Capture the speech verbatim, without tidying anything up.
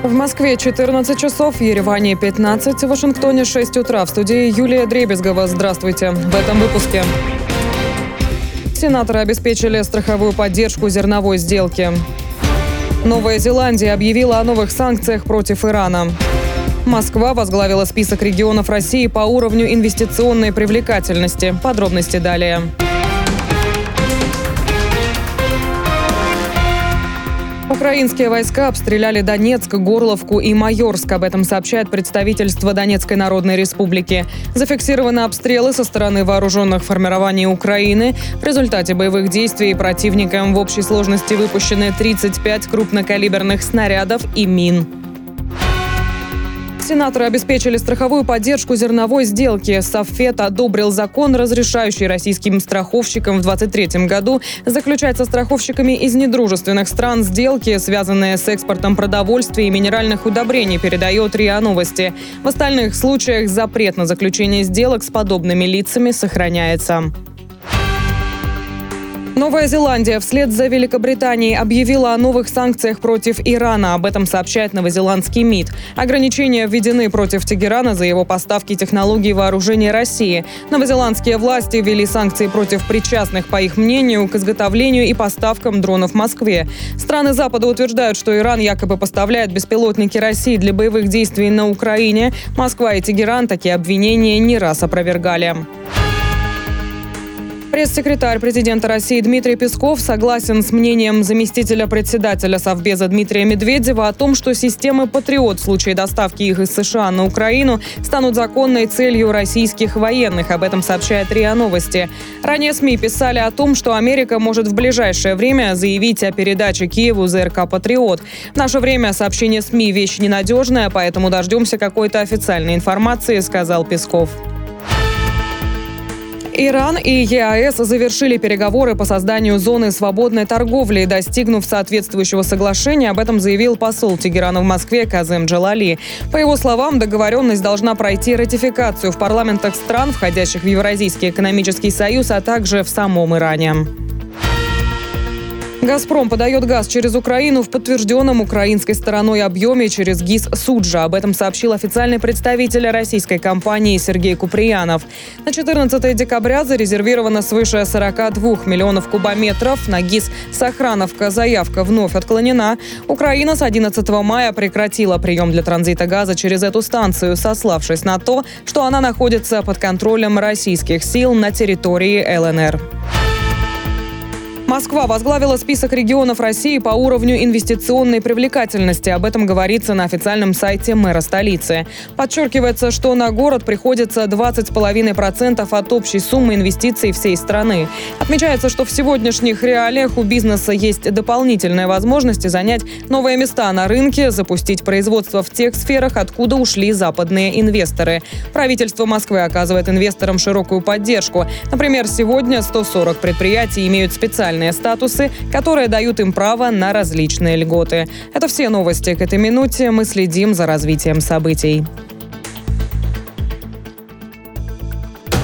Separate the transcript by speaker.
Speaker 1: В Москве четырнадцать часов, в Ереване пятнадцать, в Вашингтоне шесть утра. В студии Юлия Дребезгова. Здравствуйте. В этом выпуске. Сенаторы обеспечили страховую поддержку зерновой сделки. Новая Зеландия объявила о новых санкциях против Ирана. Москва возглавила список регионов России по уровню инвестиционной привлекательности. Подробности далее. Украинские войска обстреляли Донецк, Горловку и Майорск. Об этом сообщает представительство Донецкой Народной Республики. Зафиксированы обстрелы со стороны вооруженных формирований Украины. В результате боевых действий противникам в общей сложности выпущены тридцать пять крупнокалиберных снарядов и мин. Сенаторы обеспечили страховую поддержку зерновой сделки. Совфед одобрил закон, разрешающий российским страховщикам в двадцать третьем году заключать со страховщиками из недружественных стран сделки, связанные с экспортом продовольствия и минеральных удобрений, передает РИА Новости. В остальных случаях запрет на заключение сделок с подобными лицами сохраняется. Новая Зеландия вслед за Великобританией объявила о новых санкциях против Ирана. Об этом сообщает новозеландский МИД. Ограничения введены против Тегерана за его поставки технологий вооружения России. Новозеландские власти ввели санкции против причастных, по их мнению, к изготовлению и поставкам дронов в Москве. Страны Запада утверждают, что Иран якобы поставляет беспилотники России для боевых действий на Украине. Москва и Тегеран такие обвинения не раз опровергали. Пресс-секретарь президента России Дмитрий Песков согласен с мнением заместителя председателя Совбеза Дмитрия Медведева о том, что системы «Патриот» в случае доставки их из США на Украину станут законной целью российских военных. Об этом сообщает РИА Новости. Ранее СМИ писали о том, что Америка может в ближайшее время заявить о передаче Киеву ЗРК «Патриот». В наше время сообщение СМИ – вещь ненадежная, поэтому дождемся какой-то официальной информации, сказал Песков. Иран и ЕАЭС завершили переговоры по созданию зоны свободной торговли, достигнув соответствующего соглашения. Об этом заявил посол Тегерана в Москве Казем Джалали. По его словам, договоренность должна пройти ратификацию в парламентах стран, входящих в Евразийский экономический союз, а также в самом Иране. «Газпром» подает газ через Украину в подтвержденном украинской стороной объеме через ГИС «Суджа». Об этом сообщил официальный представитель российской компании Сергей Куприянов. На четырнадцатое декабря зарезервировано свыше сорока двух миллионов кубометров. На ГИС «Сохрановка» заявка вновь отклонена. Украина с одиннадцатого мая прекратила прием для транзита газа через эту станцию, сославшись на то, что она находится под контролем российских сил на территории ЛНР. Москва возглавила список регионов России по уровню инвестиционной привлекательности. Об этом говорится на официальном сайте мэра столицы. Подчеркивается, что на город приходится двадцать целых пять десятых процента от общей суммы инвестиций всей страны. Отмечается, что в сегодняшних реалиях у бизнеса есть дополнительные возможности занять новые места на рынке, запустить производство в тех сферах, откуда ушли западные инвесторы. Правительство Москвы оказывает инвесторам широкую поддержку. Например, сегодня сто сорок предприятий имеют специальные статусы, которые дают им право на различные льготы. Это все новости к этой минуте. Мы следим за развитием событий.